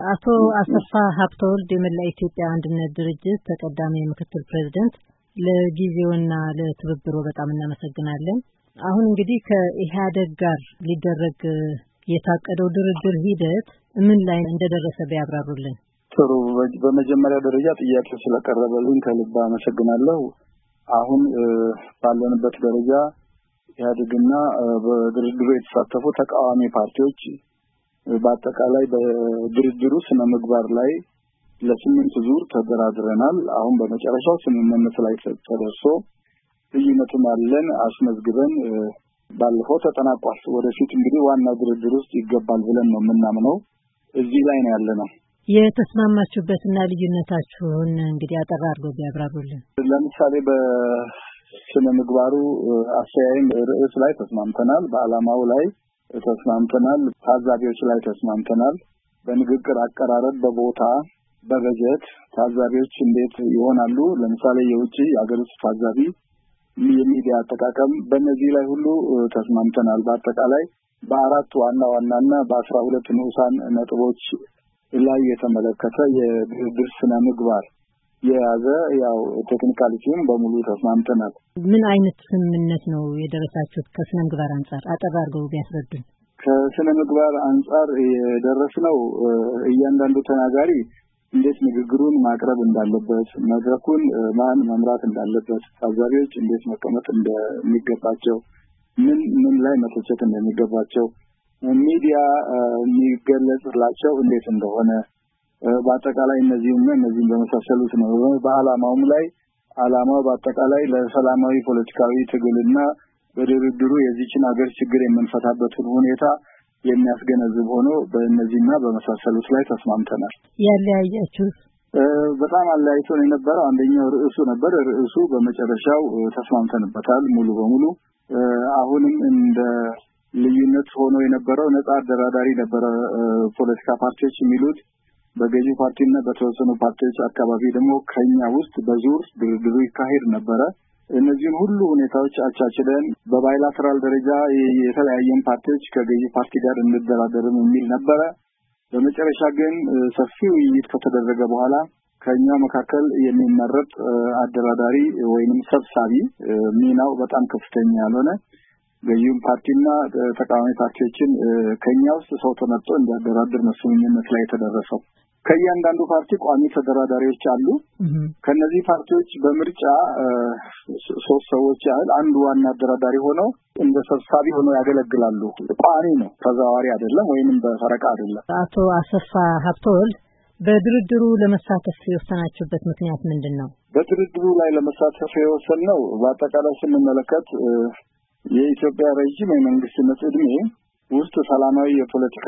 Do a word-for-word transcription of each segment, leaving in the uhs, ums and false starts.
አቶ አሰፋ ሀብተወልድ የመላ ኢትዮጵያ አንድነት ድርጅት ተቀዳሚ ምክትል ፕሬዝዳንት ለጊዜውና ለትብብሩ በጣም እናመሰግናለን። አሁን እንግዲህ ከኢህአዴግ ጋር ሊደረግ የታቀደው ድርድር ሂደት ምን ላይ እንደደረሰ ቢያብራሩልን። ጥሩ። በመጀመሪያ ደረጃ ጥያቄው ስለቀረበልኝ ከልብ አመሰግናለሁ። አሁን ባለንበት ደረጃ ኢህአዴግና በድርድሩ የተሳተፉ ተቃዋሚ ፓርቲዎች በአጠቃላይ በድርድሩ ስነ ምግባር ላይ ለስምንት ዙር ተደራድረናል። አሁን በመጨረሻው ስምምነት ላይ ተደርሶ ልዩነቱን አለን አስመዝግበን ባለፈው ተጠናቋል። ወደፊት እንግዲህ ዋና ድርድር ውስጥ ይገባል ብለን ነው የምናምነው። እዚህ ላይ ነው ያለነው። የተስማማችሁበትና ልዩነታችሁን እንግዲህ አጠር አድርገው ቢያብራሩልን። ለምሳሌ በስነ ምግባሩ አሰያየም ርዕስ ላይ ተስማምተናል። በአላማው ላይ ተስማምተናል። ታዛቢዎች ላይ ተስማምተናል። በንግግር አቀራረብ፣ በቦታ፣ በበጀት ታዛቢዎች እንዴት ይሆናሉ፣ ለምሳሌ የውጪ የሀገር ውስጥ ታዛቢ፣ የሚዲያ አጠቃቀም፣ በእነዚህ ላይ ሁሉ ተስማምተናል። በአጠቃላይ በአራት ዋና ዋናና በአስራ ሁለት ንዑሳን ነጥቦች ላይ የተመለከተ የድርድር ስነ ምግባር የያዘ ያው ቴክኒካሊቲውን በሙሉ ተስማምተናል። ምን አይነት ስምምነት ነው የደረሳችሁት? ከስነ ምግባር አንፃር አጠር አድርገው ቢያስረዱን። ከስነ ምግባር አንፃር የደረስነው እያንዳንዱ ተናጋሪ እንዴት ንግግሩን ማቅረብ እንዳለበት፣ መድረኩን ማን መምራት እንዳለበት፣ ታዛቢዎች እንዴት መቀመጥ እንደሚገባቸው፣ ምን ምን ላይ መተቸት እንደሚገባቸው፣ ሚዲያ የሚገለጽላቸው እንዴት እንደሆነ በአጠቃላይ እነዚህና እነዚህን በመሳሰሉት ነው። በአላማውም ላይ አላማው በአጠቃላይ ለሰላማዊ ፖለቲካዊ ትግልና በድርድሩ የዚህችን ሀገር ችግር የምንፈታበትን ሁኔታ የሚያስገነዝብ ሆኖ በእነዚህና በመሳሰሉት ላይ ተስማምተናል። ያለያያችሁ በጣም አለያይቶን የነበረው አንደኛው ርዕሱ ነበር። ርዕሱ በመጨረሻው ተስማምተንበታል ሙሉ በሙሉ። አሁንም እንደ ልዩነት ሆኖ የነበረው ነጻ አደራዳሪ ነበረ ፖለቲካ ፓርቲዎች የሚሉት። በገዢ ፓርቲና በተወሰኑ ፓርቲዎች አካባቢ ደግሞ ከኛ ውስጥ በዙር ድርድሩ ይካሄድ ነበረ። እነዚህን ሁሉ ሁኔታዎች አቻችለን በባይላተራል ደረጃ የተለያየን ፓርቲዎች ከገዢ ፓርቲ ጋር እንደራደርን የሚል ነበረ። በመጨረሻ ግን ሰፊ ውይይት ከተደረገ በኋላ ከኛ መካከል የሚመረጥ አደራዳሪ ወይንም ሰብሳቢ ሚናው በጣም ከፍተኛ ያልሆነ ገዢውን ፓርቲና ተቃዋሚ ፓርቲዎችን ከኛ ውስጥ ሰው ተመርጦ እንዲያደራድር ነው ስምምነት ላይ የተደረሰው። ከእያንዳንዱ ፓርቲ ቋሚ ተደራዳሪዎች አሉ። ከነዚህ ፓርቲዎች በምርጫ ሶስት ሰዎች ያህል አንዱ ዋና አደራዳሪ ሆነው እንደ ሰብሳቢ ሆነው ያገለግላሉ። ቋሚ ነው፣ ተዛዋሪ አይደለም ወይንም በፈረቃ አይደለም። አቶ አሰፋ ሀብተወልድ በድርድሩ ለመሳተፍ የወሰናችሁበት ምክንያት ምንድነው? በድርድሩ ላይ ለመሳተፍ የወሰንነው በአጠቃላይ ስንመለከት የኢትዮጵያ ረጅም የመንግስትነት እድሜ ውስጥ ሰላማዊ የፖለቲካ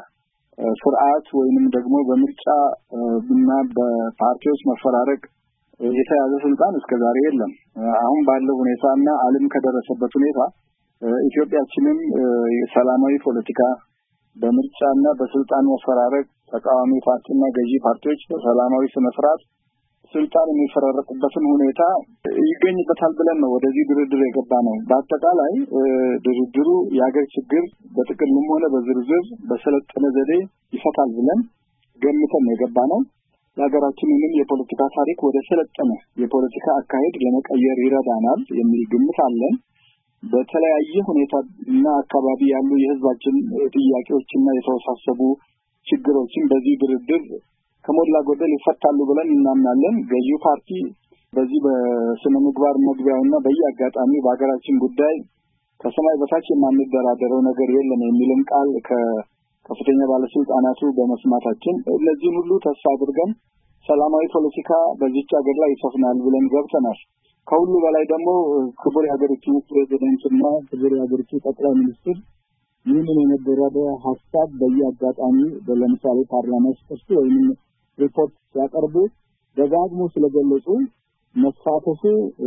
ስርዓት ወይንም ደግሞ በምርጫ እና በፓርቲዎች መፈራረቅ የተያዘ ስልጣን እስከዛሬ የለም። አሁን ባለው ሁኔታና ዓለም ከደረሰበት ሁኔታ ኢትዮጵያችንም የሰላማዊ ፖለቲካ በምርጫና በስልጣን መፈራረቅ ተቃዋሚ ፓርቲና ገዢ ፓርቲዎች በሰላማዊ ስነ ስርዓት ስልጣን የሚፈራረቁበትን ሁኔታ ይገኝበታል ብለን ነው ወደዚህ ድርድር የገባነው። በአጠቃላይ ድርድሩ የሀገር ችግር በጥቅልም ሆነ በዝርዝር በሰለጠነ ዘዴ ይፈታል ብለን ገምተን የገባነው። የሀገራችንን የፖለቲካ ታሪክ ወደ ሰለጠነ የፖለቲካ አካሄድ ለመቀየር ይረዳናል የሚል ግምት አለን። በተለያየ ሁኔታና አካባቢ ያሉ የህዝባችን ጥያቄዎችና የተወሳሰቡ ችግሮችን በዚህ ድርድር ከሞላ ጎደል ይፈታሉ ብለን እናምናለን። ገዢው ፓርቲ በዚህ በስነ ምግባር መግቢያውና በየአጋጣሚው በሀገራችን ጉዳይ ከሰማይ በታች የማንደራደረው ነገር የለም የሚልን ቃል ከከፍተኛ ባለስልጣናቱ በመስማታችን እነዚህን ሁሉ ተስፋ አድርገን ሰላማዊ ፖለቲካ በዚህች ሀገር ላይ ይሰፍናል ብለን ገብተናል። ከሁሉ በላይ ደግሞ ክቡር የሀገሪቱ ፕሬዝዳንትና ክቡር የሀገሪቱ ጠቅላይ ሚኒስትር ይህንን የመደራደሪያ ሀሳብ በየአጋጣሚ ለምሳሌ ፓርላማ ውስጥ ወይም ሪፖርት ያቀርቡ ደጋግሞ ስለገለጹ መሳተፉ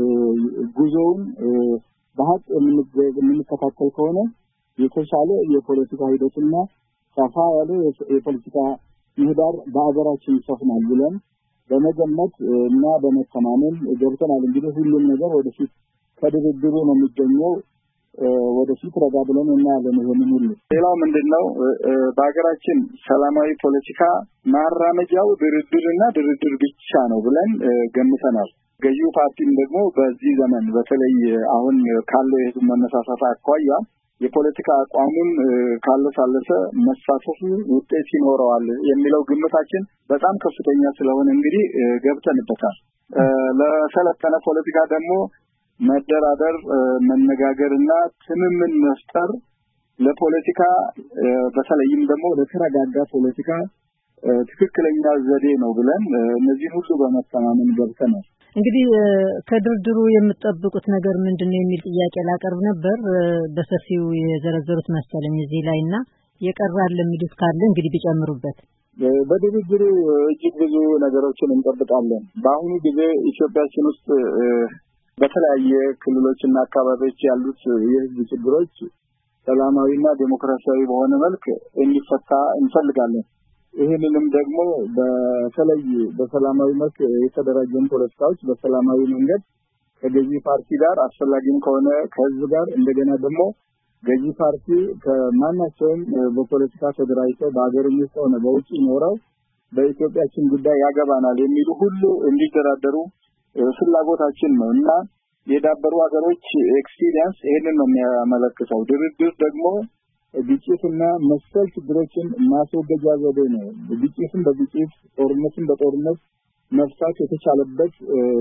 ጉዞውን በሀቅ የምንከታተል ከሆነ የተሻለ የፖለቲካ ሂደትና ሰፋ ያለ የፖለቲካ ምህዳር በአገራችን ይሰፍናል ብለን በመገመት እና በመተማመን ገብተናል። እንግዲህ ሁሉም ነገር ወደፊት ከድርድሩ ነው የሚገኘው። ወደፊት ረጋ ብለን እናያለን ይሄንን ሁሉ። ሌላው ምንድነው በአገራችን ሰላማዊ ፖለቲካ ማራመጃው ድርድርና ድርድር ብቻ ነው ብለን ገምተናል። ገዢው ፓርቲም ደግሞ በዚህ ዘመን በተለይ አሁን ካለው የህዝብ መነሳሳት አኳያ የፖለቲካ አቋሙን ካለሳለሰ መሳተፉ ውጤት ይኖረዋል የሚለው ግምታችን በጣም ከፍተኛ ስለሆነ እንግዲህ ገብተንበታል። ለሰለጠነ ፖለቲካ ደግሞ መደራደር መነጋገርና ትምምን መፍጠር ለፖለቲካ በተለይም ደግሞ ለተረጋጋ ፖለቲካ ትክክለኛ ዘዴ ነው ብለን እነዚህ ሁሉ በመተማመን ገብተናል። እንግዲህ ከድርድሩ የምትጠብቁት ነገር ምንድነው የሚል ጥያቄ ላቀርብ ነበር። በሰፊው የዘረዘሩት መሰለኝ እዚህ ላይና የቀራል ለሚሉት ካለ እንግዲህ ቢጨምሩበት። በድርድሩ እጅግ ብዙ ነገሮችን እንጠብቃለን። በአሁኑ ጊዜ ኢትዮጵያችን ውስጥ በተለያየ ክልሎችና አካባቢዎች ያሉት የህዝብ ችግሮች ሰላማዊና ዲሞክራሲያዊ በሆነ መልክ እንዲፈታ እንፈልጋለን። ይሄንንም ደግሞ በተለይ በሰላማዊ መልክ የተደራጀን ፖለቲካዎች በሰላማዊ መንገድ ከገዢ ፓርቲ ጋር አስፈላጊም ከሆነ ከህዝብ ጋር እንደገና ደግሞ ገዢ ፓርቲ ከማናቸውም በፖለቲካ ተደራጅተው በአገር ውስጥ ሆነ በውጭ ኖረው በኢትዮጵያችን ጉዳይ ያገባናል የሚሉ ሁሉ እንዲደራደሩ ፍላጎታችን ነው እና የዳበሩ ሀገሮች ኤክስፒሪየንስ ይሄንን ነው የሚያመለክተው። ድርድር ደግሞ ግጭትና መሰል ችግሮችን ማስወገጃ ዘዴ ነው። ግጭትን በግጭት ጦርነትን በጦርነት መፍታት የተቻለበት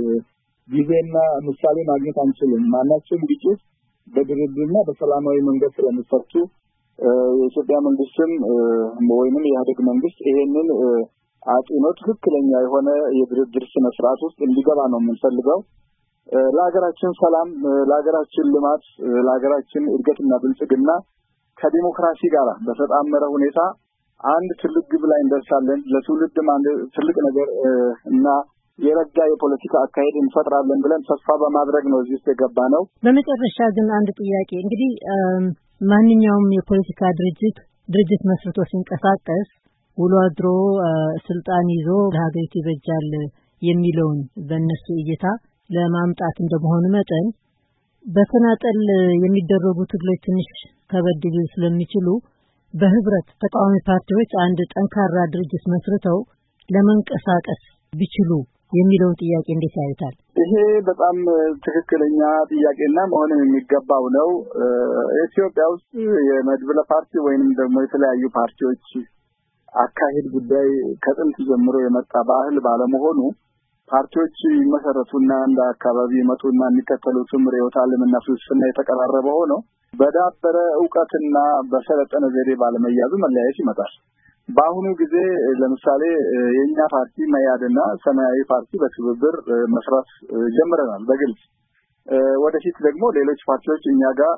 ጊዜና ምሳሌ ማግኘት አንችልም። ማናቸውም ግጭት በድርድርና በሰላማዊ መንገድ ስለሚፈቱ የኢትዮጵያ መንግስትም ወይንም የኢህአዴግ መንግስት ይሄንን አጥኖ ትክክለኛ የሆነ የድርድር ስነ ስርዓት ውስጥ እንዲገባ ነው የምንፈልገው። ለሀገራችን ሰላም፣ ለሀገራችን ልማት፣ ለሀገራችን እድገትና ብልጽግና ከዲሞክራሲ ጋር በተጣመረ ሁኔታ አንድ ትልቅ ግብ ላይ እንደርሳለን። ለትውልድም አንድ ትልቅ ነገር እና የረጋ የፖለቲካ አካሄድ እንፈጥራለን ብለን ተስፋ በማድረግ ነው እዚህ የገባ ነው። በመጨረሻ ግን አንድ ጥያቄ እንግዲህ ማንኛውም የፖለቲካ ድርጅት ድርጅት መስርቶ ሲንቀሳቀስ ውሎ አድሮ ስልጣን ይዞ ለሀገሪቱ ይበጃል የሚለውን በእነሱ እይታ ለማምጣት እንደመሆኑ መጠን በተናጠል የሚደረጉ ትግሎች ትንሽ ከበድ ሊሉ ስለሚችሉ በህብረት ተቃዋሚ ፓርቲዎች አንድ ጠንካራ ድርጅት መስርተው ለመንቀሳቀስ ቢችሉ የሚለውን ጥያቄ እንዴት ያዩታል? ይሄ በጣም ትክክለኛ ጥያቄና መሆን የሚገባው ነው። ኢትዮጵያ ውስጥ የመድብለ ፓርቲ ወይንም ደግሞ የተለያዩ ፓርቲዎች አካሄድ ጉዳይ ከጥንት ጀምሮ የመጣ ባህል ባለመሆኑ ፓርቲዎች መሰረቱና እንደ አካባቢ መጡና የሚከተሉትም ርዕዮተ ዓለምና ፍልስፍና የተቀራረበ ሆኖ በዳበረ ዕውቀትና በሰለጠነ ዘዴ ባለመያዙ መለያየት ይመጣል። በአሁኑ ጊዜ ለምሳሌ የኛ ፓርቲ መያድና ሰማያዊ ፓርቲ በትብብር መስራት ጀምረናል በግልጽ። ወደፊት ደግሞ ሌሎች ፓርቲዎች እኛ ጋር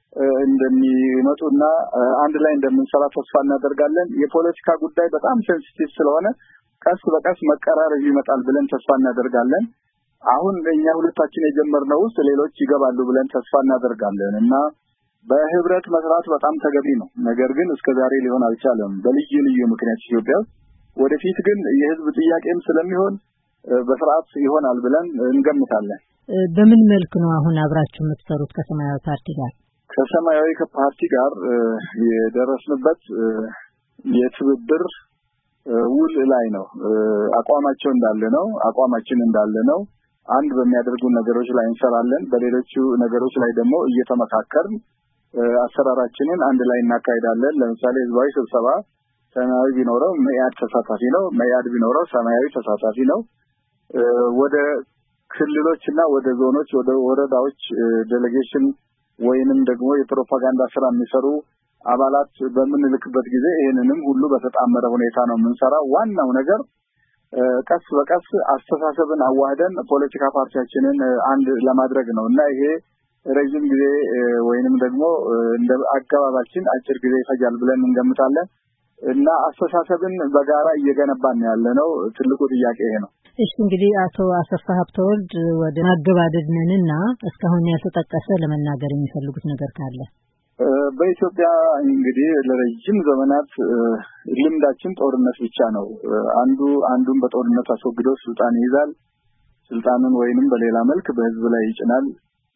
እንደሚመጡና አንድ ላይ እንደምንሰራ ተስፋ እናደርጋለን። የፖለቲካ ጉዳይ በጣም ሴንሲቲቭ ስለሆነ ቀስ በቀስ መቀራረብ ይመጣል ብለን ተስፋ እናደርጋለን። አሁን እኛ ሁለታችን የጀመርነው ውስጥ ሌሎች ይገባሉ ብለን ተስፋ እናደርጋለን እና በህብረት መስራት በጣም ተገቢ ነው። ነገር ግን እስከዛሬ ሊሆን አልቻለም በልዩ ልዩ ምክንያት ኢትዮጵያ። ወደፊት ግን የህዝብ ጥያቄም ስለሚሆን በስርዓት ይሆናል ብለን እንገምታለን። በምን መልኩ ነው አሁን አብራችሁ የምትሰሩት ከሰማያዊ ፓርቲ ጋር? ከሰማያዊ ፓርቲ ጋር የደረስንበት የትብብር ውል ላይ ነው። አቋማቸው እንዳለ ነው፣ አቋማችን እንዳለ ነው። አንድ በሚያደርጉ ነገሮች ላይ እንሰራለን፣ በሌሎቹ ነገሮች ላይ ደግሞ እየተመካከርን አሰራራችንን አንድ ላይ እናካሂዳለን። ለምሳሌ ህዝባዊ ስብሰባ ሰማያዊ ቢኖረው መያድ ተሳታፊ ነው፣ መያድ ቢኖረው ሰማያዊ ተሳታፊ ነው። ወደ ክልሎችና ወደ ዞኖች ወደ ወረዳዎች ዴሌጌሽን ወይንም ደግሞ የፕሮፓጋንዳ ስራ የሚሰሩ አባላት በምንልክበት ጊዜ ይሄንንም ሁሉ በተጣመረ ሁኔታ ነው የምንሰራው። ዋናው ነገር ቀስ በቀስ አስተሳሰብን አዋህደን ፖለቲካ ፓርቲያችንን አንድ ለማድረግ ነው እና ይሄ ረጅም ጊዜ ወይንም ደግሞ እንደ አገባባችን አጭር ጊዜ ይፈጃል ብለን እንገምታለን እና አስተሳሰብን በጋራ እየገነባን ያለነው ትልቁ ጥያቄ ይሄ ነው። እሺ እንግዲህ አቶ አሰፋ ሀብተወልድ ወደ ማገባደድ ነንና እስካሁን ያልተጠቀሰ ለመናገር የሚፈልጉት ነገር ካለ? በኢትዮጵያ እንግዲህ ለረጅም ዘመናት ልምዳችን ጦርነት ብቻ ነው። አንዱ አንዱን በጦርነት አስወግዶ ስልጣን ይይዛል። ስልጣኑን ወይንም በሌላ መልክ በህዝብ ላይ ይጭናል።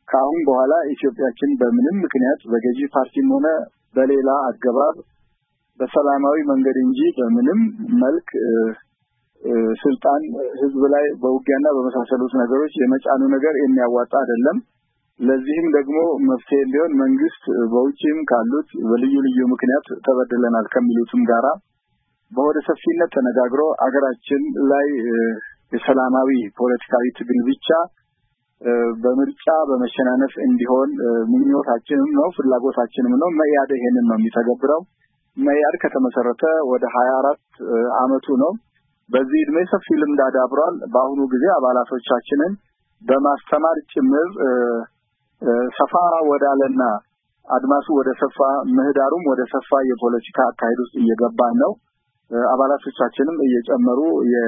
ካሁን በኋላ ኢትዮጵያችን በምንም ምክንያት በገዢ ፓርቲም ሆነ በሌላ አገባብ በሰላማዊ መንገድ እንጂ በምንም መልክ ስልጣን ህዝብ ላይ በውጊያና በመሳሰሉት ነገሮች የመጫኑ ነገር የሚያዋጣ አይደለም። ለዚህም ደግሞ መፍትሄ እንዲሆን መንግስት በውጪም ካሉት በልዩ ልዩ ምክንያት ተበደለናል ከሚሉትም ጋራ በወደ ሰፊነት ተነጋግሮ አገራችን ላይ የሰላማዊ ፖለቲካዊ ትግል ብቻ በምርጫ በመሸናነፍ እንዲሆን ምኞታችንም ነው ፍላጎታችንም ነው። መያድ ይሄንን ነው የሚተገብረው። መያድ ከተመሰረተ ወደ ሀያ አራት አመቱ ነው። በዚህ እድሜ ሰፊ ልምድ አዳብሯል። በአሁኑ ጊዜ አባላቶቻችንን በማስተማር ጭምር ሰፋ ወዳለና አድማሱ ወደ ሰፋ ምህዳሩም ወደ ሰፋ የፖለቲካ አካሄድ ውስጥ እየገባን ነው። አባላቶቻችንም እየጨመሩ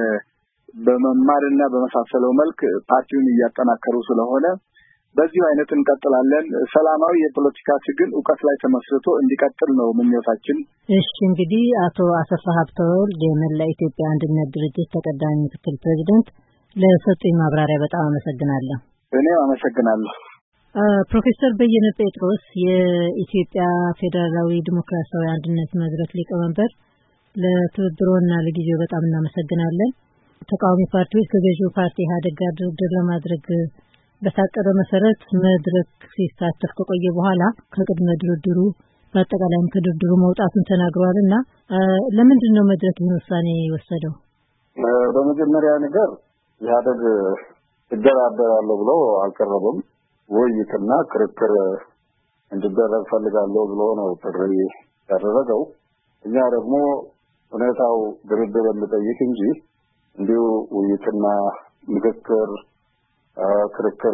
በመማርና በመሳሰለው መልክ ፓርቲውን እያጠናከሩ ስለሆነ በዚህ አይነት እንቀጥላለን። ሰላማዊ የፖለቲካ ትግል ዕውቀት ላይ ተመስርቶ እንዲቀጥል ነው ምኞታችን። እሺ እንግዲህ አቶ አሰፋ ሀብተወልድ የመላ ኢትዮጵያ አንድነት ድርጅት ተቀዳሚ ምክትል ፕሬዝዳንት ለሰጡኝ ማብራሪያ በጣም አመሰግናለሁ። እኔም አመሰግናለሁ። ፕሮፌሰር በየነ ጴጥሮስ የኢትዮጵያ ፌደራላዊ ዲሞክራሲያዊ አንድነት መድረክ ሊቀመንበር፣ ለትብብሮና ለጊዜው በጣም እናመሰግናለን። ተቃዋሚ ፓርቲዎች ከገዢው ፓርቲ ኢህአዴግ ጋር ድርድር ለማድረግ በታቀደው መሰረት መድረክ ሲሳተፍ ከቆየ በኋላ ከቅድመ ድርድሩ በአጠቃላይም ከድርድሩ መውጣቱን ተናግረዋልና ለምንድን ነው መድረክ ይህን ውሳኔ የወሰደው? በመጀመሪያ ነገር ኢህአዴግ ይደራደራል ብሎ አልቀረበም። ውይይትና ክርክር እንዲደረግ ፈልጋለሁ ብሎ ነው ጥሪ ያደረገው። እኛ ደግሞ ሁኔታው ድርድር የሚጠይቅ እንጂ እንዲሁ ውይይትና ምክክር ክርክር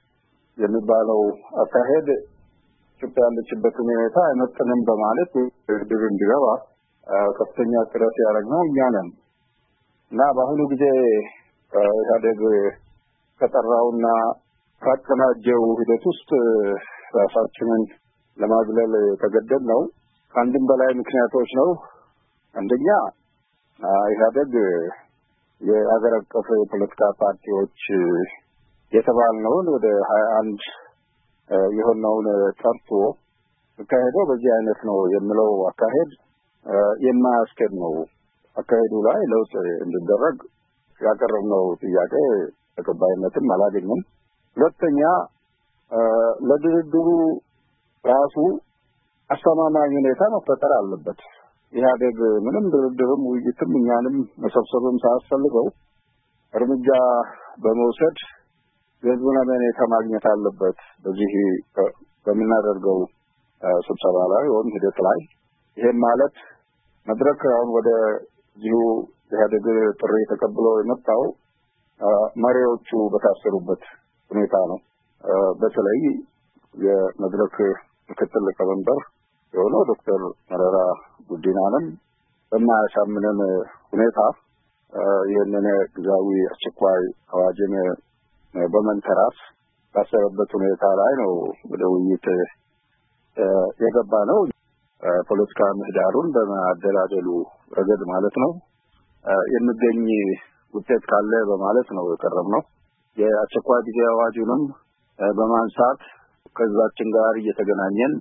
የሚባለው አካሄድ ኢትዮጵያ ያለችበት ሁኔታ አይመጥንም በማለት ድርድር እንዲገባ ከፍተኛ ጥረት ያደረግነው እኛ ነን እና በአሁኑ ጊዜ ኢህአዴግ ከጠራውና ካቀናጀው ሂደት ውስጥ ራሳችንን ለማግለል ተገደድነው ከአንድም በላይ ምክንያቶች ነው። አንደኛ ኢህአዴግ የሀገር አቀፍ የፖለቲካ ፓርቲዎች የተባልነውን ወደ ሀያ አንድ የሆነውን ጠርቶ አካሄደው በዚህ አይነት ነው የሚለው አካሄድ የማያስኬድ ነው። አካሄዱ ላይ ለውጥ እንዲደረግ ያቀረብነው ጥያቄ ተቀባይነትም አላገኘም። ሁለተኛ ለድርድሩ ራሱ አስተማማኝ ሁኔታ መፈጠር አለበት። ኢህአዴግ ምንም ድርድርም ውይይትም እኛንም መሰብሰብም ሳያስፈልገው እርምጃ በመውሰድ የህዝቡን አመኔታ ማግኘት አለበት። በዚህ በምናደርገው ስብሰባ ላይ ወይም ሂደት ላይ ይሄን ማለት መድረክ አሁን ወደ ዚሁ ኢህአዴግ ጥሪ ተቀብሎ የመጣው መሪዎቹ በታሰሩበት ሁኔታ ነው። በተለይ የመድረክ ምክትል ሊቀመንበር የሆነው ዶክተር መረራ ጉዲናንም በማያሳምነን ሁኔታ ይህንን ጊዜያዊ አስቸኳይ አዋጅን በመንተራስ ባሰበበት ሁኔታ ላይ ነው ወደ ውይይት የገባ ነው። ፖለቲካ ምህዳሩን በማደላደሉ ረገድ ማለት ነው የሚገኝ ውጤት ካለ በማለት ነው የቀረብነው። የአስቸኳይ ጊዜ አዋጁንም በማንሳት ከዛችን ጋር እየተገናኘን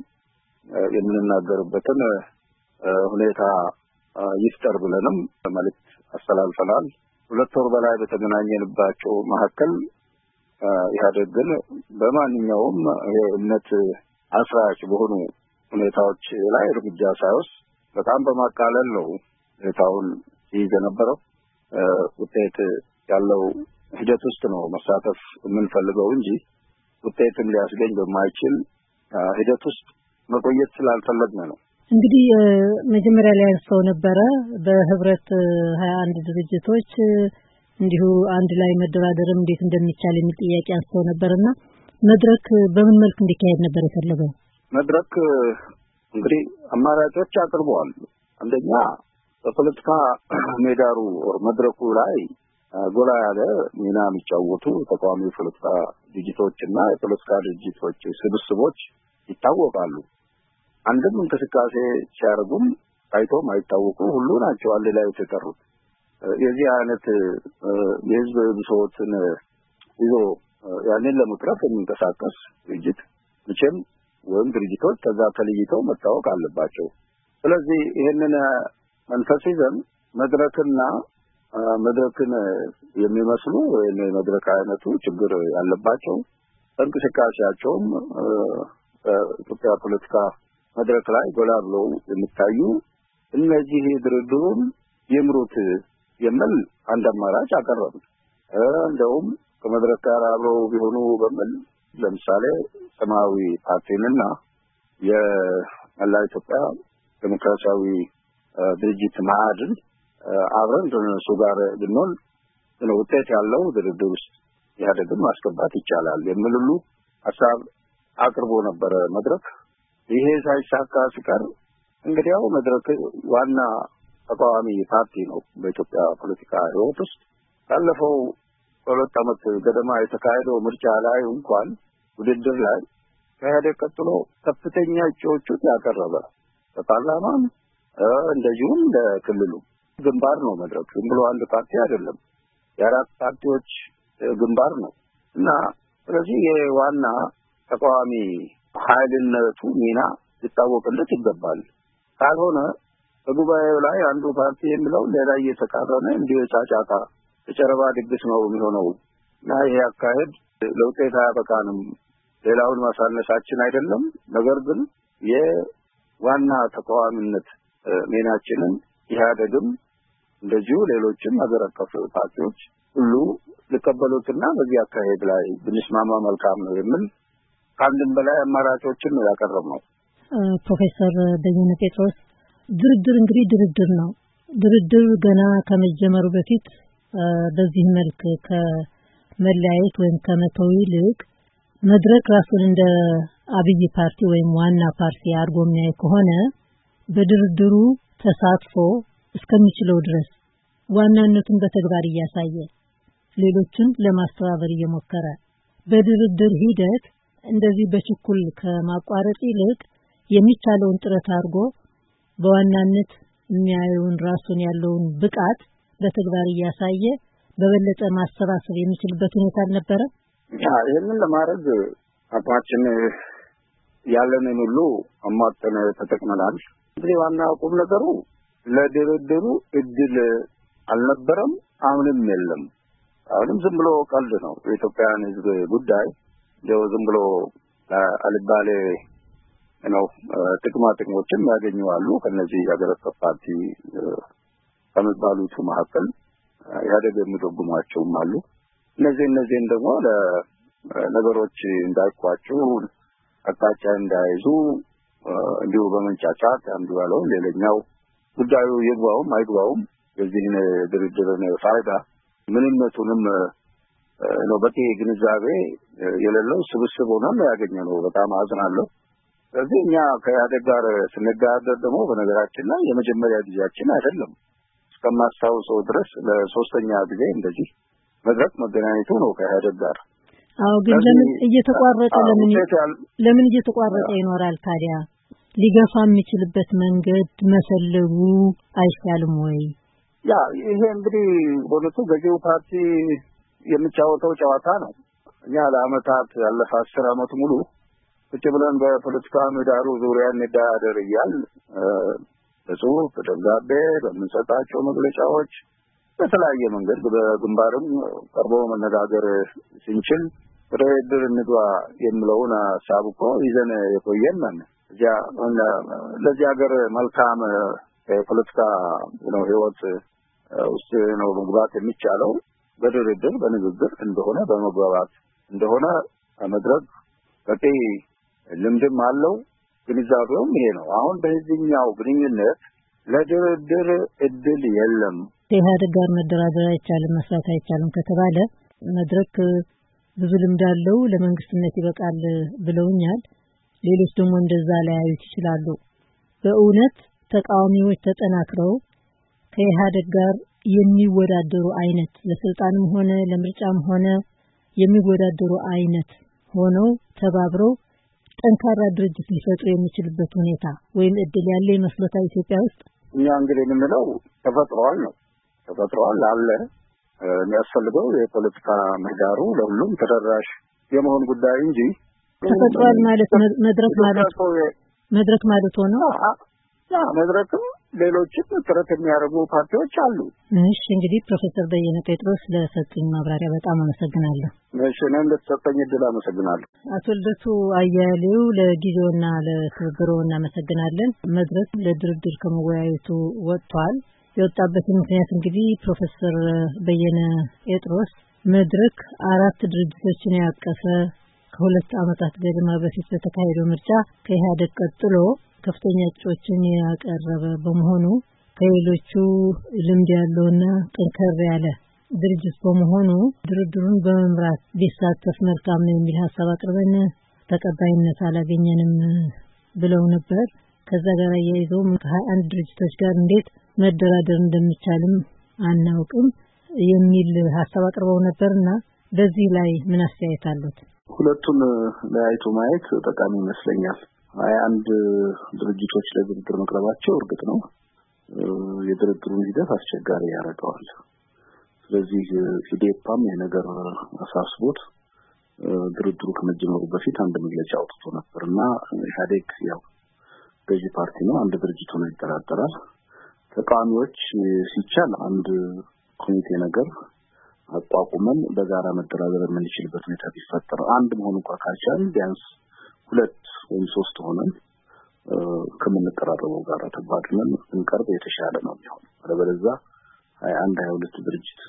የምንናገርበትን ሁኔታ ይፍጠር ብለንም መልእክት አስተላልፈናል። ሁለት ወር በላይ በተገናኘንባቸው መካከል ኢህአዴግ ግን በማንኛውም የእምነት አስራጭ በሆኑ ሁኔታዎች ላይ እርምጃ ሳይወስድ በጣም በማቃለል ነው ሁኔታውን ይይዝ የነበረው። ውጤት ያለው ሂደት ውስጥ ነው መሳተፍ የምንፈልገው እንጂ ውጤትን ሊያስገኝ በማይችል ሂደት ውስጥ መቆየት ስላልፈለግን ነው። እንግዲህ መጀመሪያ ላይ ያነሳው ነበረ በህብረት ሀያ አንድ ድርጅቶች እንዲሁ አንድ ላይ መደራደርም እንዴት እንደሚቻል የሚል ጥያቄ አንስተው ነበርና መድረክ በምን መልኩ እንዲካሄድ ነበር የፈለገው? መድረክ እንግዲህ አማራጮች አቅርበዋል። አንደኛ በፖለቲካ ሜዳሩ መድረኩ ላይ ጎላ ያለ ሚና የሚጫወቱ ተቃዋሚ ፖለቲካ ድርጅቶችና የፖለቲካ ድርጅቶች ስብስቦች ይታወቃሉ። አንድም እንቅስቃሴ ሲያደርጉም ታይቶ ማይታወቁ ሁሉ ናቸው አንድ ላይ የተጠሩት። የዚህ አይነት የህዝብ ብሶትን ይዞ ያንን ለመቅረፍ የሚንቀሳቀስ ድርጅት መቼም ወይም ድርጅቶች ከዛ ተለይተው መታወቅ አለባቸው። ስለዚህ ይሄንን መንፈስ ይዘን መድረክና መድረክን የሚመስሉ ወይም መድረክ አይነቱ ችግር ያለባቸው እንቅስቃሴያቸውም በኢትዮጵያ ፖለቲካ መድረክ ላይ ጎላ ብለው የሚታዩ እነዚህ ድርድሩን ይምሩት የሚል አንድ አማራጭ አቀረብን። እንደውም ከመድረክ ጋር አብረው ቢሆኑ በሚል ለምሳሌ ሰማያዊ ፓርቲንና የመላ ኢትዮጵያ ዲሞክራሲያዊ ድርጅት መኢአድን አብረን ከነሱ ጋር ብንሆን ውጤት ያለው ድርድር ውስጥ ኢህአዴግን ማስገባት ይቻላል የሚል ሁሉ ሀሳብ አቅርቦ ነበር መድረክ። ይሄ ሳይሳካ ሲቀር እንግዲያው መድረክ ዋና ተቃዋሚ ፓርቲ ነው በኢትዮጵያ ፖለቲካ ህይወት ውስጥ። ባለፈው ሁለት ዓመት ገደማ የተካሄደው ምርጫ ላይ እንኳን ውድድር ላይ ከኢህአዴግ ቀጥሎ ከፍተኛ እጩዎችን ያቀረበ በፓርላማም እንደዚሁም ለክልሉ ግንባር ነው መድረክ። ዝም ብሎ አንድ ፓርቲ አይደለም፣ የአራት ፓርቲዎች ግንባር ነው እና ስለዚህ የዋና ተቃዋሚ ኃይልነቱ ሚና ሊታወቅለት ይገባል። ካልሆነ በጉባኤው ላይ አንዱ ፓርቲ የሚለው ሌላ እየተቃረነ እንዲሁ ጫጫታ የጨረባ ድግስ ነው የሚሆነው እና ይሄ አካሄድ ለውጤት አያበቃንም። ሌላውን ማሳነሳችን አይደለም፣ ነገር ግን የዋና ተቃዋሚነት ሚናችንን ኢህአዴግም እንደዚሁ ሌሎችም ሀገር አቀፍ ፓርቲዎች ሁሉ ሊቀበሉትና በዚህ አካሄድ ላይ ብንስማማ መልካም ነው የሚል ከአንድም በላይ አማራጮችን ነው ያቀረብነው። ፕሮፌሰር በየነ ጴጥሮስ ድርድር እንግዲህ ድርድር ነው። ድርድር ገና ከመጀመሩ በፊት በዚህ መልክ ከመለያየት ወይም ከመተው ይልቅ መድረክ ራሱን እንደ አብይ ፓርቲ ወይም ዋና ፓርቲ አድርጎ የሚያይ ከሆነ በድርድሩ ተሳትፎ እስከሚችለው ድረስ ዋናነቱን በተግባር እያሳየ ሌሎችን ለማስተባበር እየሞከረ በድርድር ሂደት እንደዚህ በችኩል ከማቋረጥ ይልቅ የሚቻለውን ጥረት አድርጎ በዋናነት የሚያየውን ራሱን ያለውን ብቃት በተግባር እያሳየ በበለጠ ማሰባሰብ የሚችልበት ሁኔታ አልነበረ? ያ ይሄንን ለማድረግ አቋማችን ያለንን ሁሉ አሟጠን ተጠቅመናል። እንግዲህ ዋና ቁም ነገሩ ለድርድሩ እድል አልነበረም፣ አሁንም የለም። አሁንም ዝም ብሎ ቀልድ ነው። የኢትዮጵያን ሕዝብ ጉዳይ እንደው ዝም ብሎ አልባሌ ነው ጥቅማ ጥቅሞችን ያገኙዋሉ። ከነዚህ የሀገር አቀፍ ፓርቲ ከሚባሉት መካከል ኢህአዴግ የሚደጉሟቸውም አሉ። እነዚህ እነዚህን ደግሞ ለነገሮች እንዳይቋጩ አቅጣጫ እንዳይዙ እንዲሁ በመንጫጫት አንዱ ያለው ሌላኛው ጉዳዩ ይግባውም አይግባውም የዚህን ድርድርን ፋይዳ ምንነቱንም ነው በቂ ግንዛቤ የሌለው ስብስብ ሆነም ያገኘነው። በጣም አዝናለሁ። ስለዚህ እኛ ከኢህአዴግ ጋር ስንጋደር ደግሞ በነገራችን ላይ የመጀመሪያ ጊዜያችን አይደለም። እስከማስታውሰው ድረስ ለሶስተኛ ጊዜ እንደዚህ መድረክ መገናኘቱ ነው ከኢህአዴግ ጋር። አዎ፣ ግን ለምን እየተቋረጠ ለምን ለምን እየተቋረጠ ይኖራል ታዲያ? ሊገፋ የሚችልበት መንገድ መፈለጉ አይሻልም ወይ? ያ ይሄ እንግዲህ በእውነቱ ገዢው ፓርቲ የሚጫወተው ጨዋታ ነው። እኛ ለአመታት ያለፈ አስር አመት ሙሉ ቁጭ ብለን በፖለቲካ ምህዳሩ ዙሪያ እንደዳደር እያል በጽሁፍ በደብዳቤ በምንሰጣቸው መግለጫዎች በተለያየ መንገድ በግንባርም ቀርቦ መነጋገር ስንችል ድርድር እንግባ የሚለውን ሀሳብ እኮ ይዘን የቆየን ነን። እዚያ ለዚህ ሀገር መልካም የፖለቲካ ነው ህይወት ውስጥ ነው መግባት የሚቻለው በድርድር በንግግር እንደሆነ በመግባባት እንደሆነ መድረክ በቂ ልምድም አለው። ግንዛቤውም ይሄ ነው። አሁን በዚህኛው ግንኙነት ለድርድር እድል የለም። ኢህአዴግ ጋር መደራደር አይቻልም፣ መስራት አይቻልም ከተባለ መድረክ ብዙ ልምድ አለው፣ ለመንግስትነት ይበቃል ብለውኛል። ሌሎች ደግሞ እንደዛ ላያዩት ይችላሉ። በእውነት ተቃዋሚዎች ተጠናክረው ከኢህአዴግ ጋር የሚወዳደሩ አይነት ለስልጣንም ሆነ ለምርጫም ሆነ የሚወዳደሩ አይነት ሆነው ተባብረው ጠንካራ ድርጅት ሊፈጥሩ የሚችልበት ሁኔታ ወይም እድል ያለ ይመስሎታል ኢትዮጵያ ውስጥ? እኛ እንግዲህ የምንለው ተፈጥሯል ነው ተፈጥሯል አለ። የሚያስፈልገው የፖለቲካ ምህዳሩ ለሁሉም ተደራሽ የመሆን ጉዳይ እንጂ ተፈጥሯል ማለት መድረክ ማለት መድረክ ማለት ሆኖ ያ መድረክም ሌሎችም ጥረት የሚያደርጉ ፓርቲዎች አሉ። እሺ እንግዲህ ፕሮፌሰር በየነ ጴጥሮስ ለሰጡኝ ማብራሪያ በጣም አመሰግናለሁ። እሺ እኔም ለተሰጠኝ እድል አመሰግናለሁ። አቶ ልደቱ አያሌው ለጊዜውና ለትብብሮ እናመሰግናለን። መድረክ ለድርድር ከመወያየቱ ወጥቷል። የወጣበት ምክንያት እንግዲህ ፕሮፌሰር በየነ ጴጥሮስ መድረክ አራት ድርጅቶችን ያቀፈ ከሁለት ዓመታት ገደማ በፊት በተካሄደው ምርጫ ከኢህአዴግ ቀጥሎ ከፍተኛ እጩዎችን ያቀረበ በመሆኑ ከሌሎቹ ልምድ ያለውና ጠንከር ያለ ድርጅት በመሆኑ ድርድሩን በመምራት ቢሳተፍ መልካም ነው የሚል ሀሳብ አቅርበን ተቀባይነት አላገኘንም ብለው ነበር። ከዛ ጋር ያይዘው ከሀያ አንድ ድርጅቶች ጋር እንዴት መደራደር እንደሚቻልም አናውቅም የሚል ሀሳብ አቅርበው ነበርና በዚህ ላይ ምን አስተያየት አሉት? ሁለቱን ለያይቶ ማየት ጠቃሚ ይመስለኛል። ሀያ አንድ ድርጅቶች ለድርድር መቅረባቸው እርግጥ ነው የድርድሩን ሂደት አስቸጋሪ ያደርገዋል። ስለዚህ ኢዴፓም የነገር አሳስቦት ድርድሩ ከመጀመሩ በፊት አንድ መግለጫ አውጥቶ ነበርና ኢህአዴግ ያው ገዢ ፓርቲ ነው፣ አንድ ድርጅት ሆኖ ይደራደራል። ተቃዋሚዎች ሲቻል አንድ ኮሚቴ ነገር አቋቁመን በጋራ መደራደር የምንችልበት ሁኔታ ቢፈጠር፣ አንድ መሆኑ እንኳን ካልቻል ቢያንስ ሁለት ወይም ሶስት ሆነን ከመነቀራረበው ጋር ተባድመን እንቀርብ የተሻለ ነው የሚሆነው። አለበለዚያ ሀያ አንድ ሀያ ሁለት ድርጅት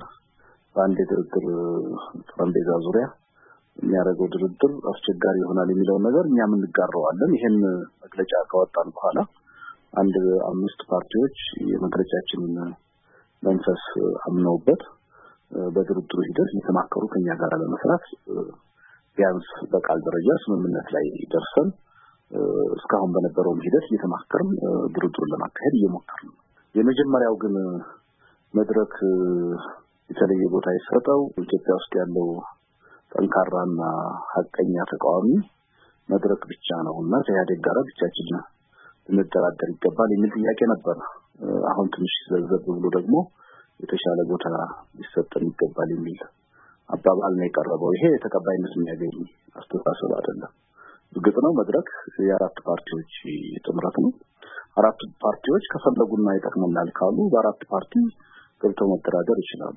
በአንድ ድርድር ጠረጴዛ ዙሪያ የሚያደርገው ድርድር አስቸጋሪ ይሆናል የሚለው ነገር እኛም እንጋራዋለን። ይሄን መግለጫ ካወጣን በኋላ አንድ አምስት ፓርቲዎች የመግለጫችንን መንፈስ አምነውበት በድርድሩ ሂደት የተማከሩ ከኛ ጋር ለመስራት ቢያንስ በቃል ደረጃ ስምምነት ላይ ደርሰን እስካሁን በነበረው ሂደት እየተማከርን ድርድሩን ለማካሄድ እየሞከርን ነው። የመጀመሪያው ግን መድረክ የተለየ ቦታ ይሰጠው ኢትዮጵያ ውስጥ ያለው ጠንካራና ሐቀኛ ተቃዋሚ መድረክ ብቻ ነውና ከኢህአዴግ ጋር ብቻችን ልንደራደር ይገባል የሚል ጥያቄ ነበር። አሁን ትንሽ ዘዘብ ብሎ ደግሞ የተሻለ ቦታ ሊሰጠን ይገባል የሚል አባባል ነው የቀረበው። ይሄ ተቀባይነት የሚያገኝ አስተሳሰብ አይደለም። እርግጥ ነው መድረክ የአራት ፓርቲዎች ጥምረት ነው። አራት ፓርቲዎች ከፈለጉና ይጠቅመናል ካሉ በአራት ፓርቲ ገብተው መደራደር ይችላሉ።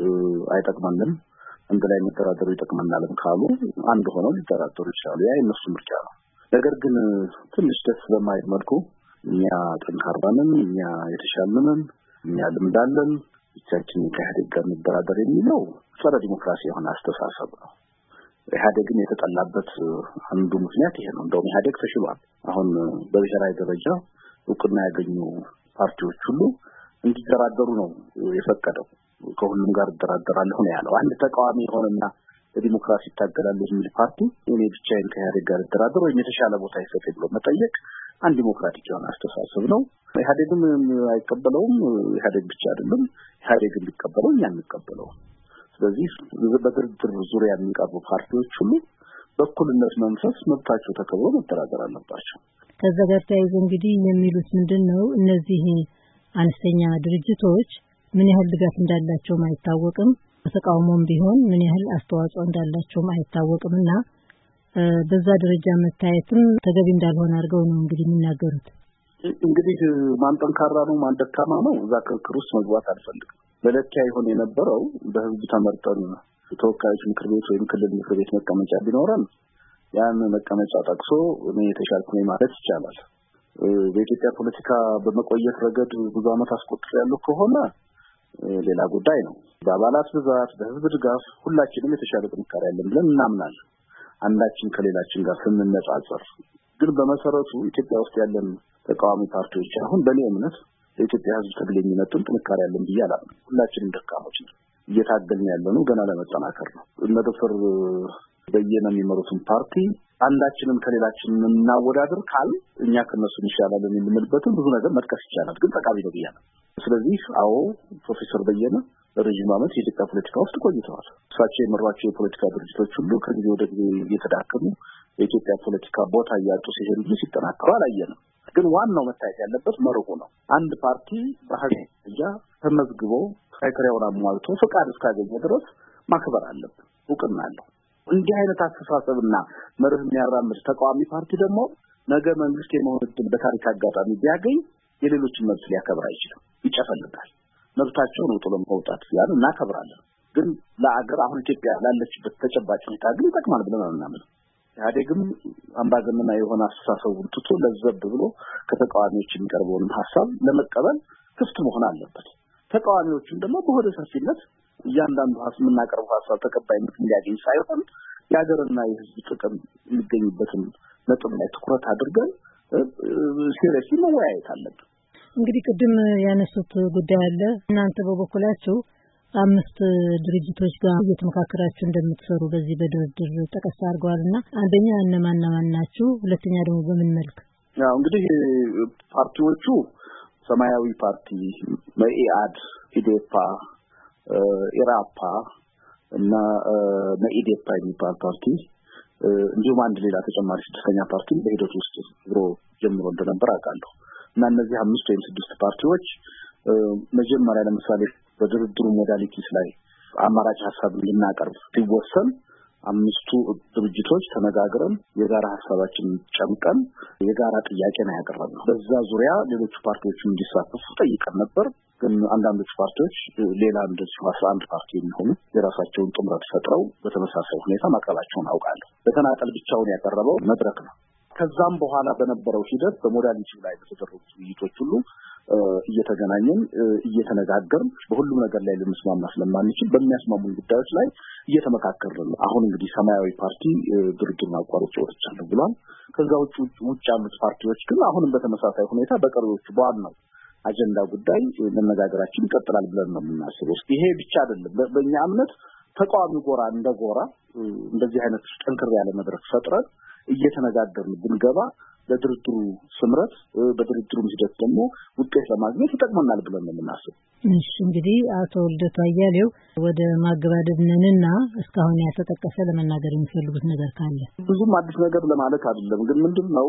አይጠቅመንም አንድ ላይ መደራደሩ ይጠቅመናልም ካሉ አንድ ሆነው ሊደራደሩ ይችላሉ። ያ የነሱ ምርጫ ነው። ነገር ግን ትንሽ ደስ በማይል መልኩ እኛ ጠንካራንን፣ እኛ የተሻለንን፣ እኛ ልምዳለን ብቻችን ከኢህአዴግ ጋር መደራደር የሚለው ጸረ ዲሞክራሲ የሆነ አስተሳሰብ ነው። ኢህአዴግን የተጠላበት አንዱ ምክንያት ይሄ ነው። እንደውም ኢህአዴግ ተሽሏል። አሁን በብሔራዊ ደረጃ እውቅና ያገኙ ፓርቲዎች ሁሉ እንዲደራደሩ ነው የፈቀደው። ከሁሉም ጋር እደራደራለሁ ነው ያለው። አንድ ተቃዋሚ ሆነና ለዲሞክራሲ ይታገላል የሚል ፓርቲ እኔ ብቻዬን ከኢህአዴግ ጋር እደራደር ወይም የተሻለ ቦታ ይሰጥ ብሎ መጠየቅ አንድ ዲሞክራቲክ የሆነ አስተሳሰብ ነው። ኢህአዴግም አይቀበለውም። ኢህአዴግ ብቻ አይደለም ኢህአዴግ እንዲቀበለው እኛ እንቀበለው። ስለዚህ በድርድር ዙሪያ የሚቀርቡ ፓርቲዎች ሁሉ በእኩልነት መንፈስ መብታቸው ተከብሮ መደራደር አለባቸው። ከዛ ጋር ተያይዞ እንግዲህ የሚሉት ምንድነው እነዚህ አነስተኛ ድርጅቶች ምን ያህል ድጋፍ እንዳላቸው አይታወቅም፣ በተቃውሞም ቢሆን ምን ያህል አስተዋጽኦ እንዳላቸው አይታወቅምና በዛ ደረጃ መታየትም ተገቢ እንዳልሆነ አድርገው ነው እንግዲህ የሚናገሩት። እንግዲህ ማን ጠንካራ ነው ማን ደካማ ነው እዛ ክርክር ውስጥ መግባት አልፈልግም። መለኪያ ይሆን የነበረው በህዝብ ተመርጠን ተወካዮች ምክር ቤት ወይም ክልል ምክር ቤት መቀመጫ ቢኖረን ያን መቀመጫ ጠቅሶ እኔ የተሻልኩ ነኝ ማለት ይቻላል። በኢትዮጵያ ፖለቲካ በመቆየት ረገድ ብዙ ዓመት አስቆጥሬያለሁ ከሆነ ሌላ ጉዳይ ነው። በአባላት ብዛት በህዝብ ድጋፍ ሁላችንም የተሻለ ጥንካሬ ያለን ብለን እናምናለን አንዳችን ከሌላችን ጋር ስንነጻጸር። ግን በመሰረቱ ኢትዮጵያ ውስጥ ያለን ተቃዋሚ ፓርቲዎች አሁን በኔ እምነት ለኢትዮጵያ ህዝብ ትግል የሚመጥን ጥንካሬ ያለን ብዬ አላምንም። ሁላችንም ደካሞች ነን። እየታገልን ያለነው ገና ለመጠናከር ነው። እነ ዶክተር በየነ የሚመሩትን ፓርቲ አንዳችንም ከሌላችን እናወዳደር ካል እኛ ከነሱ እንሻላለን የምንልበትን ብዙ ነገር መጥቀስ ይቻላል። ግን ጠቃሚ ነው ብያለሁ። ስለዚህ አዎ ፕሮፌሰር በየነ ለረጅም ዓመት የኢትዮጵያ ፖለቲካ ውስጥ ቆይተዋል። እሳቸው የመሯቸው የፖለቲካ ድርጅቶች ሁሉ ከጊዜ ወደ ጊዜ እየተዳከሙ የኢትዮጵያ ፖለቲካ ቦታ እያጡ ሲሄዱ ሲጠናከሩ አላየንም። ግን ዋናው መታየት ያለበት መርሁ ነው። አንድ ፓርቲ በሀገሪያ ተመዝግቦ ክራይቴሪያውን አሟልቶ ፈቃድ እስካገኘ ድረስ ማክበር አለበት። እውቅና አለው። እንዲህ አይነት አስተሳሰብና መርህ የሚያራምድ ተቃዋሚ ፓርቲ ደግሞ ነገ መንግስት የመሆን እድል በታሪክ አጋጣሚ ቢያገኝ የሌሎችን መብት ሊያከብር አይችልም፣ ይጨፈልጋል። መብታቸው ነው ጥሎ መውጣት ያን እናከብራለን። ግን ለአገር አሁን ኢትዮጵያ ላለችበት ተጨባጭ ሁኔታ ግን ይጠቅማል ብለን እናምናለን። ኢህአዴግም አምባገነናዊ የሆነ አስተሳሰቡን ትቶ ለዘብ ብሎ ከተቃዋሚዎች የሚቀርበውን ሐሳብ ለመቀበል ክፍት መሆን አለበት። ተቃዋሚዎቹም ደግሞ በሆደ ሰፊነት እያንዳንዱ ሐሳብ የምናቀርበው ሐሳብ ተቀባይነት እንዲያገኝ ሳይሆን የሀገርና የህዝብ ጥቅም የሚገኝበትን ነጥብ ላይ ትኩረት አድርገን ሲሪየስሊ መወያየት አለብን። እንግዲህ ቅድም ያነሱት ጉዳይ አለ። እናንተ በበኩላችሁ አምስት ድርጅቶች ጋር እየተመካከራችሁ እንደምትሰሩ በዚህ በድርድር ጠቀስ አድርገዋልና አንደኛ እነማን እነማን ናችሁ? ሁለተኛ ደግሞ በምን መልክ? ያው እንግዲህ ፓርቲዎቹ ሰማያዊ ፓርቲ፣ መኢአድ፣ ኢዴፓ፣ ኢራፓ እና መኢዴፓ የሚባል ፓርቲ እንዲሁም አንድ ሌላ ተጨማሪ ስድስተኛ ፓርቲ በሂደት ውስጥ ብሮ ጀምሮ እንደነበር አውቃለሁ። እና እነዚህ አምስት ወይም ስድስት ፓርቲዎች መጀመሪያ ለምሳሌ በድርድሩ ሞዳሊቲስ ላይ አማራጭ ሐሳብ እንድናቀርብ ሲወሰን አምስቱ ድርጅቶች ተነጋግረን የጋራ ሐሳባችንን ጨምቀን የጋራ ጥያቄ ነው ያቀረብነው። በዛ ዙሪያ ሌሎች ፓርቲዎች እንዲሳተፉ ጠይቀን ነበር። ግን አንዳንዶቹ ፓርቲዎች ሌላ እንደዚሁ አስራ አንድ ፓርቲ የሚሆኑ የራሳቸውን ጥምረት ፈጥረው በተመሳሳይ ሁኔታ ማቅረባቸውን አውቃለሁ። በተናጠል ብቻውን ያቀረበው መድረክ ነው። ከዛም በኋላ በነበረው ሂደት በሞዳሊቲው ላይ በተደረጉት ውይይቶች ሁሉ እየተገናኘን እየተነጋገርን በሁሉም ነገር ላይ ልንስማማ ስለማንችል በሚያስማሙን ጉዳዮች ላይ እየተመካከርን አሁን እንግዲህ ሰማያዊ ፓርቲ ድርድሩን አቋርጦ ወጥቻለሁ ብሏል። ከዛ ውጭ ውጭ ያሉት ፓርቲዎች ግን አሁንም በተመሳሳይ ሁኔታ በቀሪዎቹ በዋናው አጀንዳ ጉዳይ መነጋገራችን ይቀጥላል ብለን ነው የምናስበው። ይሄ ብቻ አይደለም። በእኛ እምነት ተቃዋሚ ጎራ እንደ ጎራ እንደዚህ አይነት ጠንከር ያለ መድረክ ፈጥረን እየተነጋገርን ብንገባ ለድርድሩ ስምረት በድርድሩ ሂደት ደግሞ ውጤት ለማግኘት ይጠቅመናል ብለን ነው የምናስበው። እሺ እንግዲህ አቶ ልደቱ አያሌው ወደ ማገባደድ ነንና እስካሁን ያልተጠቀሰ ለመናገር የሚፈልጉት ነገር ካለ? ብዙም አዲስ ነገር ለማለት አይደለም። ግን ምንድነው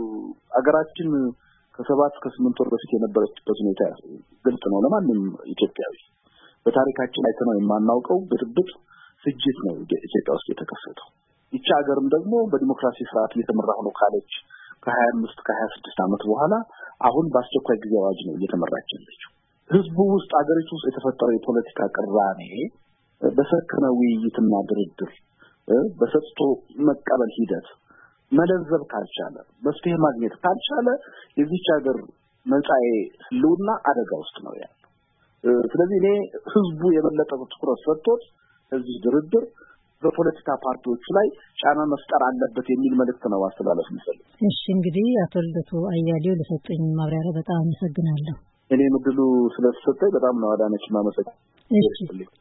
አገራችን ከሰባት ከስምንት ወር በፊት የነበረችበት ሁኔታ ግልጽ ነው ለማንም ኢትዮጵያዊ። በታሪካችን አይተነው የማናውቀው ብጥብጥ ፍጅት ነው ኢትዮጵያ ውስጥ የተከሰተው። ይቺ ሀገርም ደግሞ በዲሞክራሲ ስርዓት እየተመራች ነው ካለች ከሀያ አምስት ከሀያ ስድስት ዓመት በኋላ አሁን በአስቸኳይ ጊዜ አዋጅ ነው እየተመራች ያለችው። ህዝቡ ውስጥ አገሪቱ ውስጥ የተፈጠረው የፖለቲካ ቅራኔ በሰከነ ውይይትና ድርድር በሰጥቶ መቀበል ሂደት መለዘብ ካልቻለ መፍትሄ ማግኘት ካልቻለ የዚች ሀገር መጻኤ ህልውና አደጋ ውስጥ ነው ያለው። ስለዚህ እኔ ህዝቡ የበለጠ ትኩረት ሰጥቶት እዚህ ድርድር በፖለቲካ ፓርቲዎች ላይ ጫና መፍጠር አለበት የሚል መልእክት ነው አስተላለፍ የሚፈልግ። እሺ እንግዲህ አቶ ልደቱ አያሌው ለሰጠኝ ማብራሪያ በጣም አመሰግናለሁ። እኔ ምድሉ ስለተሰጠኝ በጣም ነው አዳነች ማመሰግናለሁ። እሺ